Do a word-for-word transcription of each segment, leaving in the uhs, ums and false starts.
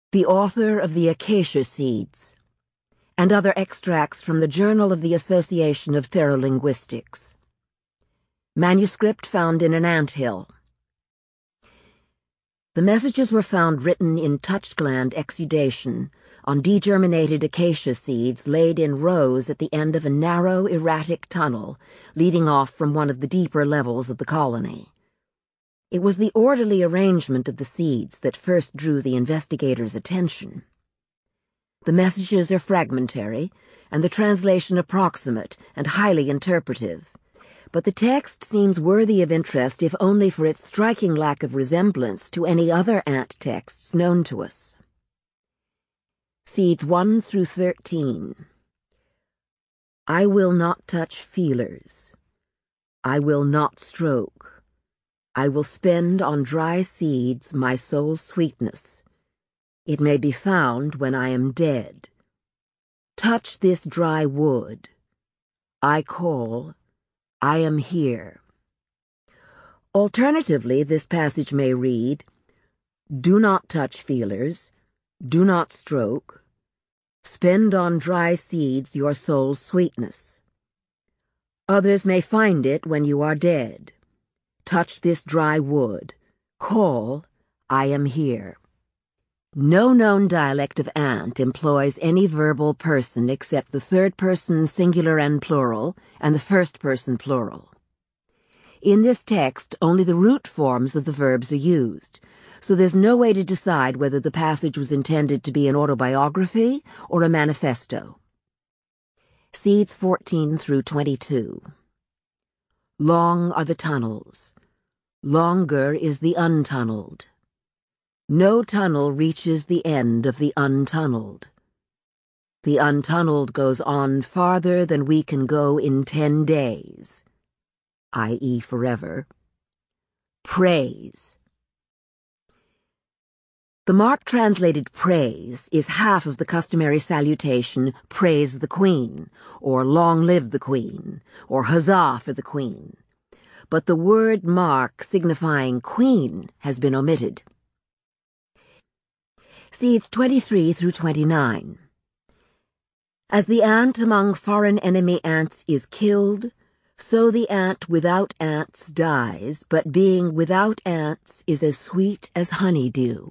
The author of the Acacia Seeds, and other extracts from the Journal of the Association of Therolinguistics. Manuscript found in an anthill. The messages were found written in touch gland exudation on degerminated acacia seeds laid in rows at the end of a narrow, erratic tunnel leading off from one of the deeper levels of the colony. It was the orderly arrangement of the seeds that first drew the investigators' attention. The messages are fragmentary, and the translation approximate and highly interpretive, but the text seems worthy of interest if only for its striking lack of resemblance to any other ant texts known to us. Seeds one through thirteen. I will not touch feelers. I will not stroke. I will spend on dry seeds my soul's sweetness. It may be found when I am dead. Touch this dry wood. I call. I am here. Alternatively, this passage may read, Do not touch feelers. Do not stroke. Spend on dry seeds your soul's sweetness. Others may find it when you are dead. Touch this dry wood. Call, I am here. No known dialect of ant employs any verbal person except the third person singular and plural and the first person plural. In this text, only the root forms of the verbs are used, so there's no way to decide whether the passage was intended to be an autobiography or a manifesto. Seeds fourteen through twenty-two. Long are the tunnels. Longer is the untunneled. No tunnel reaches the end of the untunneled. The untunneled goes on farther than we can go in ten days, that is forever. Praise. The mark translated praise is half of the customary salutation, praise the Queen, or long live the Queen, or huzzah for the Queen. But the word mark signifying queen has been omitted. Seeds twenty-three through twenty-nine. As the ant among foreign enemy ants is killed, so the ant without ants dies, but being without ants is as sweet as honeydew.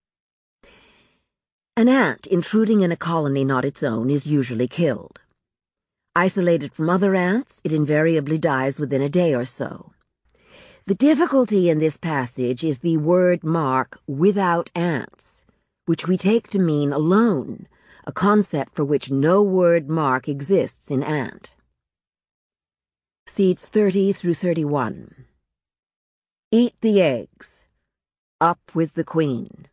An ant intruding in a colony not its own is usually killed. Isolated from other ants, it invariably dies within a day or so. The difficulty in this passage is the word mark without ants, which we take to mean alone, a concept for which no word mark exists in ant. Seeds thirty through thirty-one. Eat the eggs. Up with the Queen.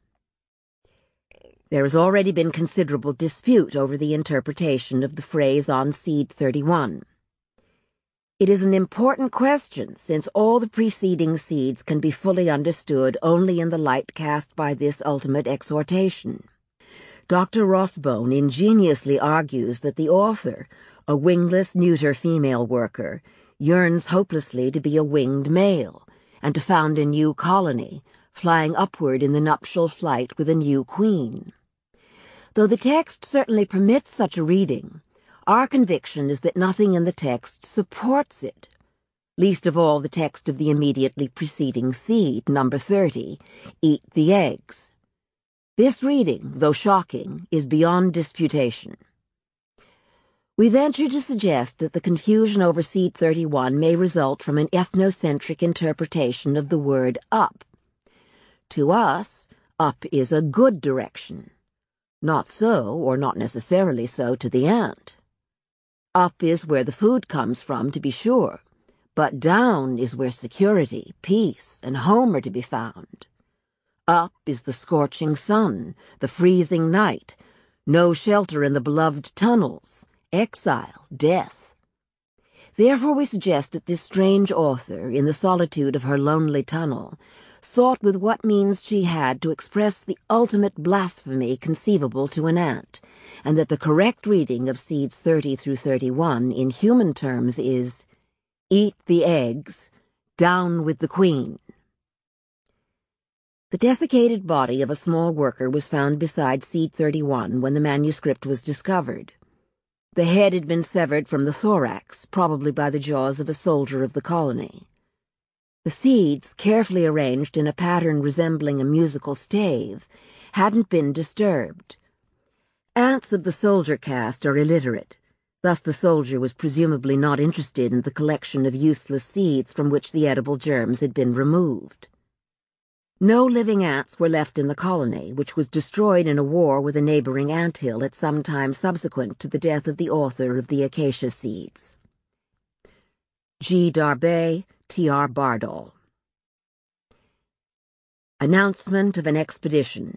There has already been considerable dispute over the interpretation of the phrase on seed thirty-one. It is an important question, since all the preceding seeds can be fully understood only in the light cast by this ultimate exhortation. Doctor Rossbone ingeniously argues that the author, a wingless neuter female worker, yearns hopelessly to be a winged male, and to found a new colony, flying upward in the nuptial flight with a new queen. Though the text certainly permits such a reading, our conviction is that nothing in the text supports it, least of all the text of the immediately preceding seed, number thirty, eat the eggs. This reading, though shocking, is beyond disputation. We venture to suggest that the confusion over seed thirty-one may result from an ethnocentric interpretation of the word up. To us, up is a good direction. Not so, or not necessarily so, to the ant. Up is where the food comes from, to be sure, but down is where security, peace, and home are to be found. Up is the scorching sun, the freezing night, no shelter in the beloved tunnels, exile, death. Therefore we suggest that this strange author, in the solitude of her lonely tunnel, sought with what means she had to express the ultimate blasphemy conceivable to an ant, and that the correct reading of seeds thirty through thirty-one in human terms is, eat the eggs, down with the Queen. The desiccated body of a small worker was found beside seed thirty-one when the manuscript was discovered. The head had been severed from the thorax, probably by the jaws of a soldier of the colony. The seeds, carefully arranged in a pattern resembling a musical stave, hadn't been disturbed. Ants of the soldier caste are illiterate. Thus the soldier was presumably not interested in the collection of useless seeds from which the edible germs had been removed. No living ants were left in the colony, which was destroyed in a war with a neighboring anthill at some time subsequent to the death of the author of the acacia seeds. G. Darbé, T R Bardol. Announcement of an expedition.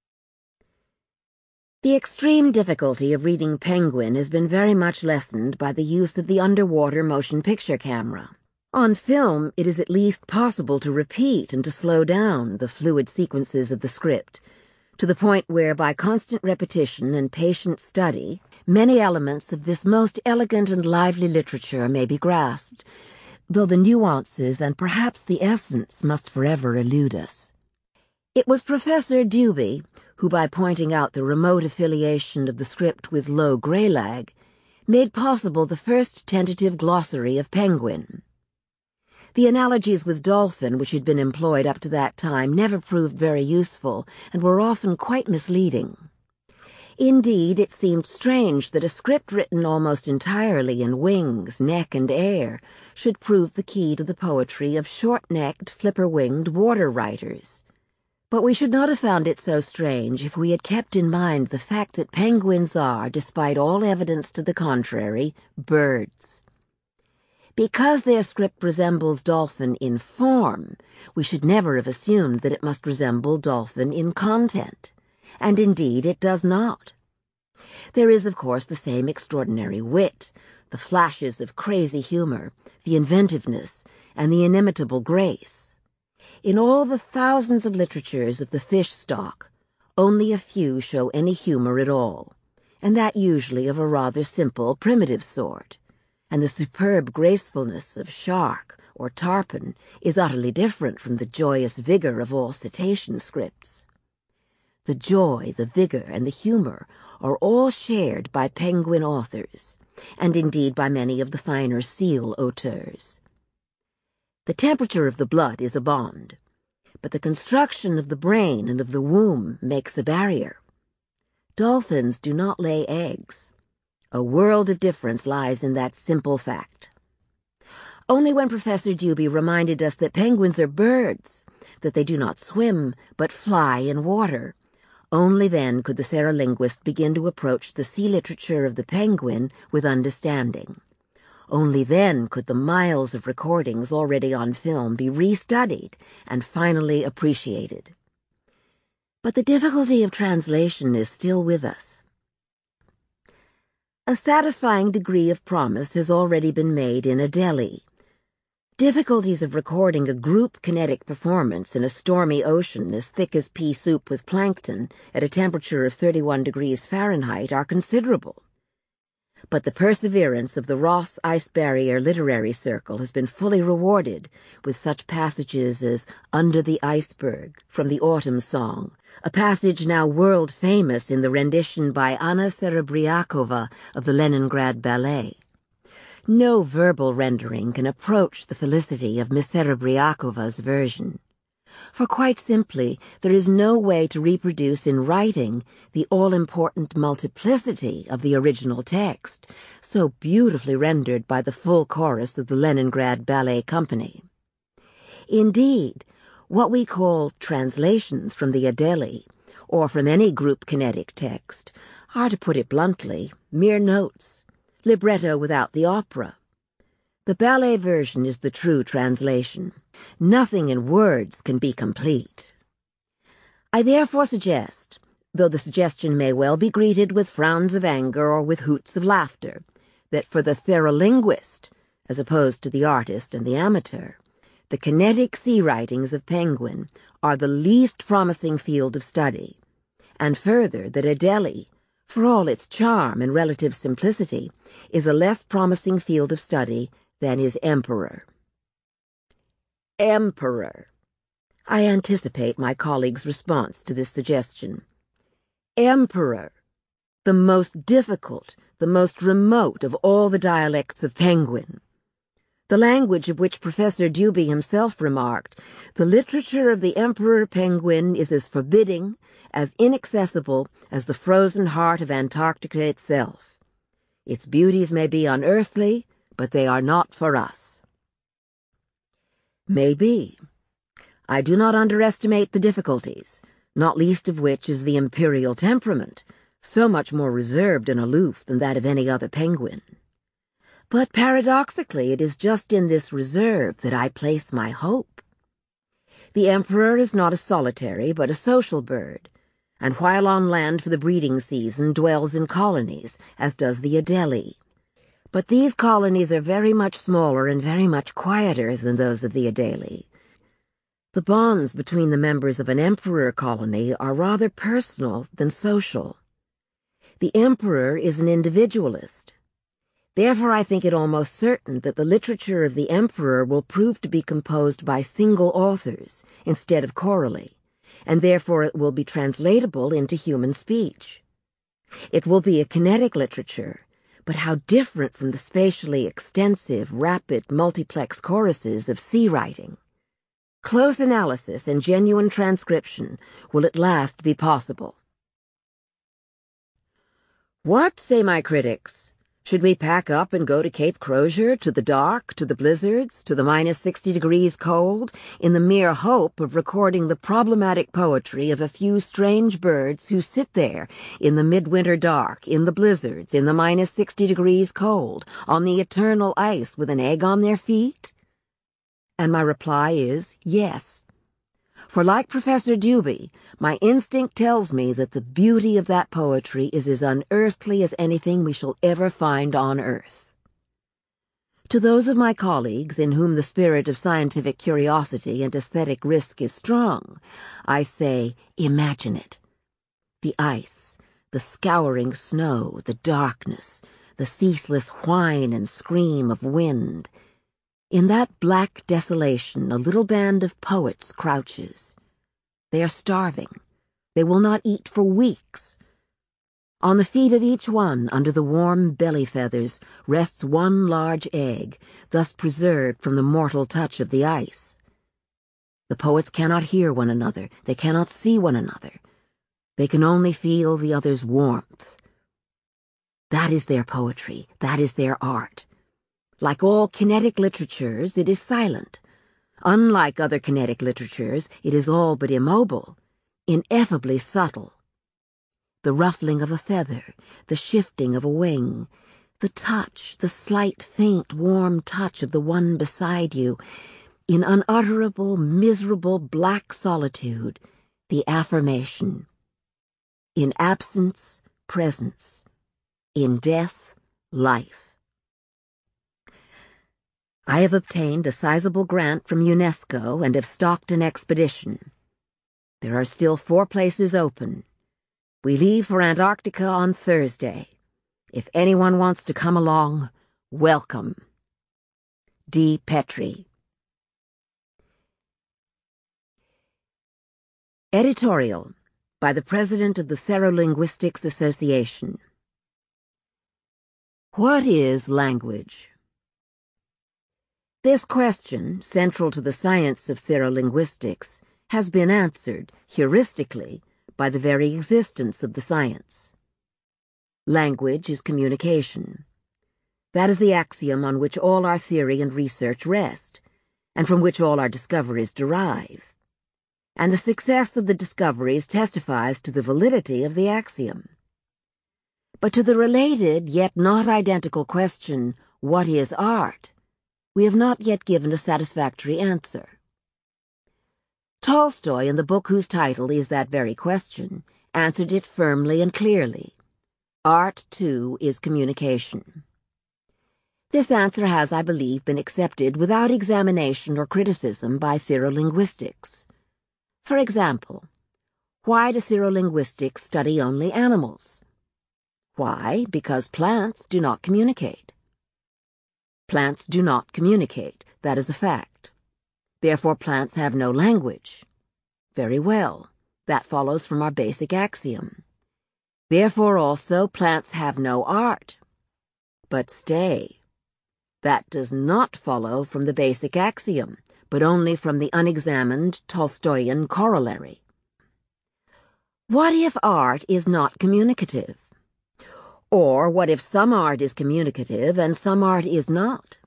The extreme difficulty of reading Penguin has been very much lessened by the use of the underwater motion picture camera. On film, it is at least possible to repeat and to slow down the fluid sequences of the script, to the point where, by constant repetition and patient study, many elements of this most elegant and lively literature may be grasped, though the nuances and perhaps the essence must forever elude us. It was Professor Dewey who, by pointing out the remote affiliation of the script with Low Greylag, made possible the first tentative glossary of Penguin. The analogies with dolphin which had been employed up to that time never proved very useful and were often quite misleading. Indeed, it seemed strange that a script written almost entirely in wings, neck, and air should prove the key to the poetry of short-necked, flipper-winged water writers. But we should not have found it so strange if we had kept in mind the fact that penguins are, despite all evidence to the contrary, birds. Because their script resembles dolphin in form, we should never have assumed that it must resemble dolphin in content, and indeed it does not. There is, of course, the same extraordinary wit, the flashes of crazy humor, the inventiveness, and the inimitable grace. In all the thousands of literatures of the fish stock, only a few show any humor at all, and that usually of a rather simple, primitive sort. And the superb gracefulness of shark or tarpon is utterly different from the joyous vigor of all cetacean scripts. The joy, the vigor, and the humor are all shared by penguin authors, and indeed by many of the finer seal auteurs. The temperature of the blood is a bond, but the construction of the brain and of the womb makes a barrier. Dolphins do not lay eggs. A world of difference lies in that simple fact. Only when Professor Dewey reminded us that penguins are birds, that they do not swim, but fly in water, only then could the seralinguist begin to approach the sea literature of the penguin with understanding. Only then could the miles of recordings already on film be restudied and finally appreciated. But the difficulty of translation is still with us. A satisfying degree of promise has already been made in Adelie. Difficulties of recording a group kinetic performance in a stormy ocean as thick as pea soup with plankton at a temperature of thirty-one degrees Fahrenheit are considerable. But the perseverance of the Ross Ice Barrier Literary Circle has been fully rewarded with such passages as Under the Iceberg from the Autumn Song, a passage now world-famous in the rendition by Anna Serebriakova of the Leningrad Ballet. No verbal rendering can approach the felicity of Miss Serebriakova's version. For quite simply, there is no way to reproduce in writing the all-important multiplicity of the original text, so beautifully rendered by the full chorus of the Leningrad Ballet Company. Indeed, what we call translations from the Adelie, or from any group kinetic text, are, to put it bluntly, mere notes, libretto without the opera. The ballet version is the true translation. Nothing in words can be complete. I therefore suggest, though the suggestion may well be greeted with frowns of anger or with hoots of laughter, that for the theralinguist, as opposed to the artist and the amateur, the kinetic sea writings of Penguin are the least promising field of study, and further that Adelie, for all its charm and relative simplicity, is a less promising field of study than is Emperor. Emperor. I anticipate my colleague's response to this suggestion. Emperor, the most difficult, the most remote of all the dialects of Penguin. The language of which Professor Dewey himself remarked, the literature of the Emperor Penguin is as forbidding, as inaccessible as the frozen heart of Antarctica itself. Its beauties may be unearthly, but they are not for us. Maybe. I do not underestimate the difficulties, not least of which is the imperial temperament, so much more reserved and aloof than that of any other penguin. But paradoxically, it is just in this reserve that I place my hope. The emperor is not a solitary, but a social bird, and while on land for the breeding season dwells in colonies, as does the Adelie. But these colonies are very much smaller and very much quieter than those of the Adelie. The bonds between the members of an emperor colony are rather personal than social. The emperor is an individualist. Therefore, I think it almost certain that the literature of the emperor will prove to be composed by single authors instead of chorally, and therefore it will be translatable into human speech. It will be a kinetic literature, but how different from the spatially extensive, rapid, multiplex choruses of sea writing. Close analysis and genuine transcription will at last be possible. What say my critics? Should we pack up and go to Cape Crozier, to the dark, to the blizzards, to the minus sixty degrees cold, in the mere hope of recording the problematic poetry of a few strange birds who sit there in the midwinter dark, in the blizzards, in the minus sixty degrees cold, on the eternal ice with an egg on their feet? And my reply is yes. For like Professor Dewey, my instinct tells me that the beauty of that poetry is as unearthly as anything we shall ever find on earth. To those of my colleagues in whom the spirit of scientific curiosity and aesthetic risk is strong, I say, imagine it. The ice, the scouring snow, the darkness, the ceaseless whine and scream of wind. In that black desolation, a little band of poets crouches. They are starving. They will not eat for weeks. On the feet of each one, under the warm belly feathers, rests one large egg, thus preserved from the mortal touch of the ice. The poets cannot hear one another. They cannot see one another. They can only feel the other's warmth. That is their poetry. That is their art. Like all kinetic literatures, it is silent. Unlike other kinetic literatures, it is all but immobile, ineffably subtle. The ruffling of a feather, the shifting of a wing, the touch, the slight, faint, warm touch of the one beside you, in unutterable, miserable, black solitude, the affirmation. In absence, presence. In death, life. I have obtained a sizable grant from UNESCO and have stocked an expedition. There are still four places open. We leave for Antarctica on Thursday. If anyone wants to come along, welcome. D. Petrie. Editorial by the President of the Therolinguistics Association. What is language? This question, central to the science of therolinguistics, has been answered, heuristically, by the very existence of the science. Language is communication. That is the axiom on which all our theory and research rest, and from which all our discoveries derive. And the success of the discoveries testifies to the validity of the axiom. But to the related, yet not identical question, what is art? We have not yet given a satisfactory answer. Tolstoy, in the book whose title is that very question, answered it firmly and clearly. Art, too, is communication. This answer has, I believe, been accepted without examination or criticism by therolinguistics. For example, why do therolinguistics study only animals? Why? Because plants do not communicate. Plants do not communicate. That is a fact. Therefore, plants have no language. Very well. That follows from our basic axiom. Therefore also plants have no art. But stay. That does not follow from the basic axiom, but only from the unexamined Tolstoyan corollary. What if art is not communicative? Or what if some art is communicative and some art is not?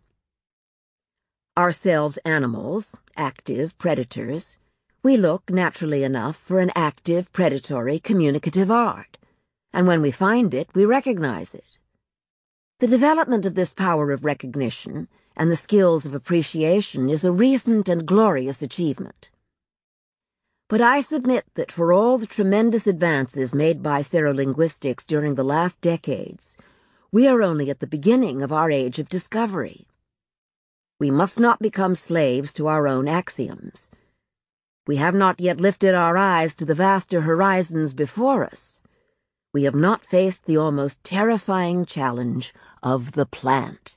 Ourselves animals, active predators, we look, naturally enough, for an active, predatory, communicative art, and when we find it, we recognize it. The development of this power of recognition and the skills of appreciation is a recent and glorious achievement. But I submit that for all the tremendous advances made by therolinguistics during the last decades, we are only at the beginning of our age of discovery. We must not become slaves to our own axioms. We have not yet lifted our eyes to the vaster horizons before us. We have not faced the almost terrifying challenge of the plant.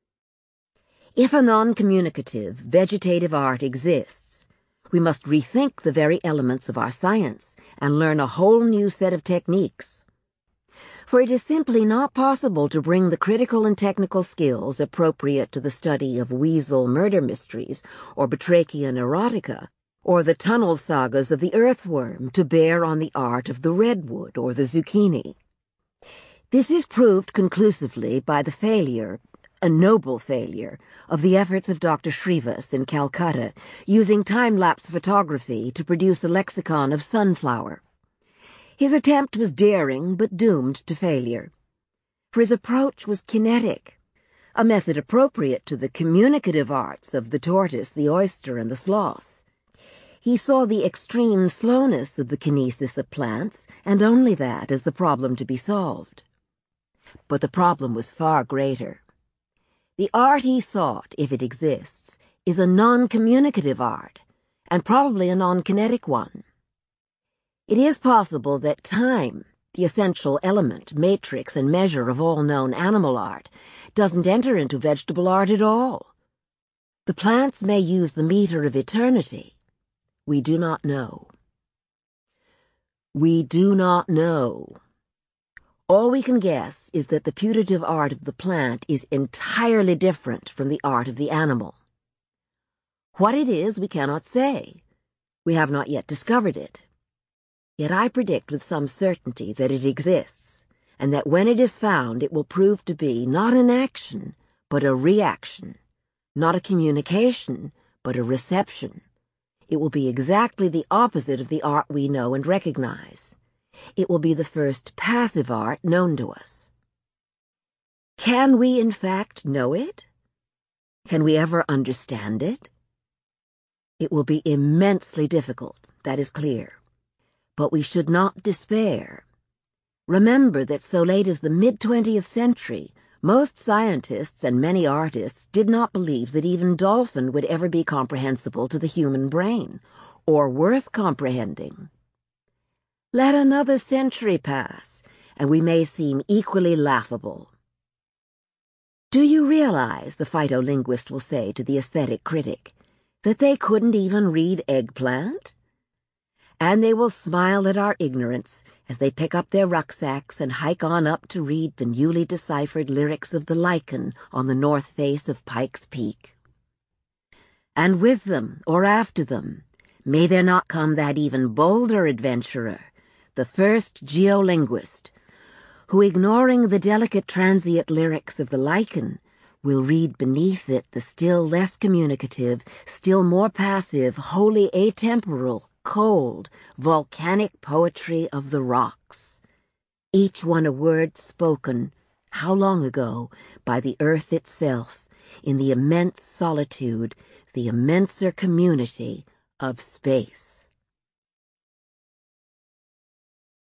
If a non-communicative, vegetative art exists, we must rethink the very elements of our science and learn a whole new set of techniques. For it is simply not possible to bring the critical and technical skills appropriate to the study of weasel murder mysteries or batrachian erotica, or the tunnel sagas of the earthworm to bear on the art of the redwood or the zucchini. This is proved conclusively by the failure, a noble failure, of the efforts of Doctor Shrivas in Calcutta using time-lapse photography to produce a lexicon of sunflower. His attempt was daring but doomed to failure, for his approach was kinetic, a method appropriate to the communicative arts of the tortoise, the oyster, and the sloth. He saw the extreme slowness of the kinesis of plants, and only that, as the problem to be solved. But the problem was far greater. The art he sought, if it exists, is a non-communicative art, and probably a non-kinetic one. It is possible that time, the essential element, matrix, and measure of all known animal art, doesn't enter into vegetable art at all. The plants may use the meter of eternity. We do not know. We do not know. All we can guess is that the putative art of the plant is entirely different from the art of the animal. What it is, we cannot say. We have not yet discovered it. Yet I predict with some certainty that it exists, and that when it is found, it will prove to be not an action, but a reaction, not a communication, but a reception. It will be exactly the opposite of the art we know and recognize. It will be the first passive art known to us. Can we, in fact, know it? Can we ever understand it? It will be immensely difficult, that is clear. But we should not despair. Remember that so late as the mid-twentieth century, most scientists and many artists did not believe that even dolphin would ever be comprehensible to the human brain, or worth comprehending. Let another century pass, and we may seem equally laughable. Do you realize, the phytolinguist will say to the aesthetic critic, that they couldn't even read eggplant? And they will smile at our ignorance as they pick up their rucksacks and hike on up to read the newly deciphered lyrics of the lichen on the north face of Pike's Peak. And with them, or after them, may there not come that even bolder adventurer, the first geolinguist, who, ignoring the delicate transient lyrics of the lichen, will read beneath it the still less communicative, still more passive, wholly atemporal, cold, volcanic poetry of the rocks, each one a word spoken, how long ago, by the earth itself, in the immense solitude, the immenser community of space.